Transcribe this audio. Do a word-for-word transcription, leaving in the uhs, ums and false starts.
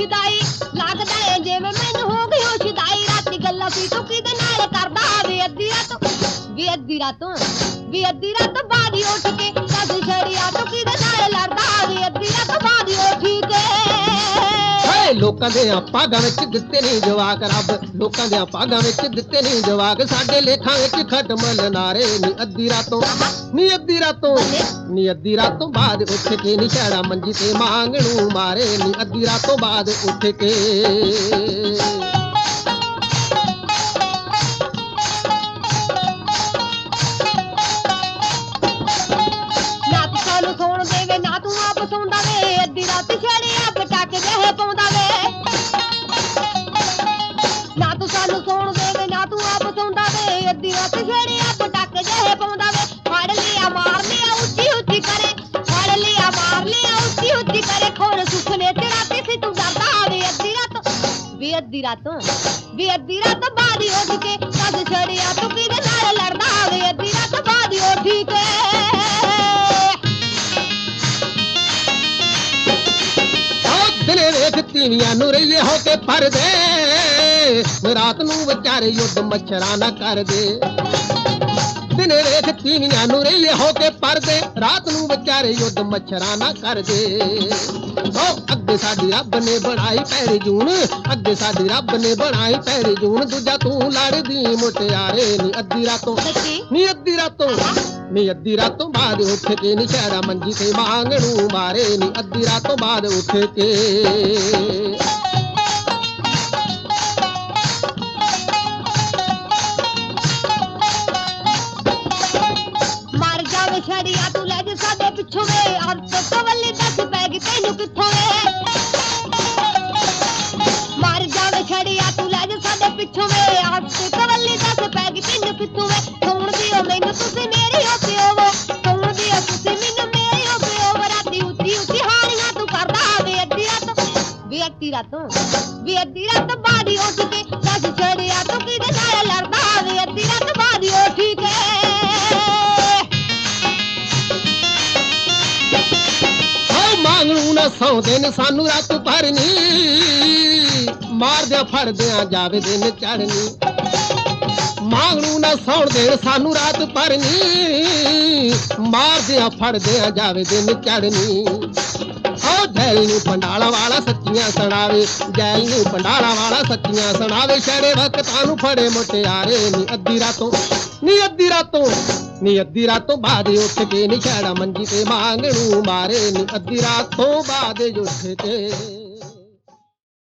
ਸ਼ਦਾਈ ਲੱਗਦਾ ਏ ਜਿਵੇਂ ਮੈਨੂੰ ਹੋ ਗਈ ਉਹ ਸ਼ਦਾਈ ਰਾਤੀ ਗੱਲਾਂ ਸੀ ਤੂੰ ਕਿਹਦੇ ਨਾਲ ਕਰਦਾ ਵੇ ਅੱਧੀ ਰਾਤੋਂ ਵੇ ਅੱਧੀ ਰਾਤੋਂ ਵੇ ਅੱਧੀ ਰਾਤੋਂ ਬਾਅਦ ਹੀ ਉੱਠ ਕੇ ਸੱਜ ਛੜਿਆ ਤੂੰ ਕਿਹਦੇ ਨਾਲ ਲੜਦਾ ਵੇ ਅੱਧੀ ਰਾਤੋਂ ਬਾਅਦ ਹੀ ਉੱਠ ਕੇ ਲੋਕਾਂ ਦੇ ਭਾਗਾਂ ਵਿੱਚ ਦਿੱਤੇ ਨਹੀਂ ਜਵਾਕ ਰੱਬ ਲੋਕਾਂ ਦੇ ਭਾਗਾਂ ਵਿੱਚ ਦਿੱਤੇ ਨਹੀਂ ਜਵਾਕ ਸਾਡੇ ਲੇਖਾਂ ਵਿੱਚ ਖਟਮਲ ਨਾਰੇ ਨੀ ਅੱਧੀ ਰਾਤੋਂ ਨੀ ਅੱਧੀ ਰਾਤੋਂ ਨੀ ਅੱਧੀ ਰਾਤੋਂ ਬਾਅਦ ਉੱਠ ਕੇ ਨੀ ਛੜਾ ਮੰਜੀ ਤੇ ਮੰਗਣੂ ਮਾਰੇ ਨੀ ਅੱਧੀ ਰਾਤੋਂ ਬਾਅਦ ਉੱਠ ਕੇ ਨਾ ਤੂੰ ਸਾਨੂੰ ਸੌਣ ਦੇਵੇ ਨਾ ਤੂੰ ਆਪ ਸੌਂਦਾ ਵੇ ਅੱਧੀ ਰਾਤ ਛੜਿਆ ਪਟਾਕੇ ਜਿਹੇ ਪਾਉਂਦਾ ਵੇ ਨਾ ਤੂੰ ਸਾਨੂੰ ਸੌਣ ਦੇਵੇ ਨਾ ਤੂੰ ਆਪ ਸੌਂਦਾ ਵੇ ਅੱਧੀ ਰਾਤ ਛੜਿਆ ਪਟਾਕੇ ਜਿਹੇ ਪਾਉਂਦਾ ਵੇ ਫੜ ਲਿਆ ਮਾਰ ਲਿਆ ਉੱਚੀ ਉੱਚੀ ਕਰੇ ਫੜ ਲਿਆ ਮਾਰ ਲਿਆ ਉੱਚੀ ਉੱਚੀ ਕਰੇ ਖੋਰ ਸੁਖਨੇ ਚੜਾਤੀ ਸੀ ਤੂੰ ਡਰਦਾ ਵੇ ਅੱਧੀ ਰਾਤ ਵੇ ਅੱਧੀ ਰਾਤੋਂ ਵੇ ਅੱਧੀ ਰਾਤ ਬਾਅਦ ਹੀ ਉੱਠ ਕੇ ਸੱਜ ਛੜਿਆ ਤੂੰ ਕਿਹਦੇ ਨਾਲ ਲੜਦਾ ਵੇ ਅੱਧੀ ਰਾਤ ਬਾਅਦ ਹੀ ਉੱਠ ਕੇ ਦਿਨੇ ਵੇਖ ਤੀਵੀਆਂ ਨੂੰ ਰਹੀਏ ਹੋ ਕੇ ਪਰਦੇ ਰਾਤ ਨੂੰ ਵਿਚਾਰੇ ਯੁੱਧ ਮੱਛਰਾਂ ਨਾ ਕਰਦੇ ਦਿਨੇ ਵੇਖ ਤੀਵੀਆਂ ਨੂੰ ਰਹੀਏ ਹੋ ਕੇ ਪਰਦੇ ਰਾਤ ਨੂੰ ਵਿਚਾਰੇ ਯੁੱਧ ਮੱਛਰਾਂ ਨਾ ਕਰਦੇ ਓ ਅੱਗੇ ਸਾਡੀ ਰੱਬ ਨੇ ਬਣਾਈ ਪੈਰੀ ਜੂਨ ਅੱਗੇ ਸਾਡੀ ਰੱਬ ਨੇ ਬਣਾਈ ਪੈਰੀ ਜੂਨ ਦੂਜਾ ਤੂੰ ਲੜਦੀ ਮੁਟਿਆਰੇ ਨੀ ਅੱਧੀ ਰਾਤੋਂ ਨੀ ਅੱਧੀ ਰਾਤੋਂ ਨੀ ਅੱਧੀ ਰਾਤੋਂ ਬਾਅਦ ਉੱਠ ਕੇ ਨੀ ਛੜਾ ਮੰਜੀ ਤੇ ਮੰਗਣੂ ਮਾਰੇ ਨੀ ਅੱਧੀ ਰਾਤੋਂ ਬਾਅਦ ਉੱਠ ਕੇ ਮਰ ਜਾਵੇ ਛੜਿਆ ਤੂੰ ਲੈ ਜਾ ਸਾਡੇ ਪਿੱਛੋਂ ਵੇ ਅੱਤ ਕਵਲੀ ਦੱਸ ਪੈ ਗਈ ਤੈਨੂੰ ਕਿੱਥੋਂ ਵੇ ਮਰ ਜਾਵੇ ਛੜਿਆ ਤੂੰ ਲੈ ਜਾ ਸਾਡੇ ਪਿੱਛੋਂ ਵੇ ਅੱਤ ਕਵਲੀ ਦੱਸ ਪੈ ਗਈ ਤੈਨੂੰ ਕਿੱਥੋਂ ਵੇ ਸੁਣ ਦਿਓ ਮੈਨੂੰ ਤੁਸੀਂ ਮੇਰੀ ਹੋ ਪਿਓ ਵੋ ਸੁਣ ਦਿਓ ਤੁਸੀਂ ਮੈਨੂੰ ਮੇਰੀ ਹੋ ਪਿਓ ਵੋ ਰਾਤੀ ਉੱਚੀ ਉੱਚੀ ਹਾਣੀਆਂ ਤੂੰ ਕਰਦਾ ਵੇ ਅੱਧੀ ਰਾਤ ਵੇ ਅੱਧੀ ਰਾਤੋਂ ਵੇ ਅੱਧੀ ਰਾਤ ਬਾਅਦ ਹੀ ਉੱਠ ਕੇ ਸੱਜ ਛੜਿਆ ਤੂੰ ਕਿਹਦੇ ਨਾਲ ਲੜਦਾ ਵੇ ਅੱਧੀ ਰਾਤ ਬਾਅਦ ਹੀ ਉੱਠ ਕੇ ਮੰਗਣੂ ਨਾ ਸੌਂਦੇ ਨੇ ਸਾਨੂੰ ਰਾਤ ਭਰਨੀ ਮਾਰਦਿਆਂ ਫੜਦਿਆਂ ਜਾਵੇ ਦਿਨ ਚੜਨੀ ਮੰਗਣੂ ਨਾ ਸੌਂਦੇ ਸਾਨੂੰ ਰਾਤ ਭਰਨੀ ਮਾਰਦਿਆਂ ਫੜਦਿਆਂ ਜਾਵੇ ਦਿਨ ਚੜਨੀ ਓ ਜੈਲ ਨੂੰ ਪੰਡਾਲਾ ਵਾਲਾ ਸੱਚੀਆਂ ਸੁਣਾਵੇ ਜੈਲ ਨੂੰ ਪੰਡਾਲਾ ਵਾਲਾ ਸੱਚੀਆਂ ਸੁਣਾਵੇ ਛੜੇ ਵਕਤਾਂ ਨੂੰ ਫੜੇ ਮੁਟਿਆਰੇ ਨੀ ਅੱਧੀ ਰਾਤੋਂ ਨੀ ਅੱਧੀ ਰਾਤੋਂ ਨੀ ਅੱਧੀ ਰਾਤੋਂ ਬਾਅਦ ਉੱਠ ਕੇ ਨੀ ਛੜਾ ਮੰਜੀ ਤੇ ਮੰਗਣੂ ਮਾਰੇ ਨੀ ਅੱਧੀ ਰਾਤੋਂ ਬਾਅਦ ਉੱਠ ਕੇ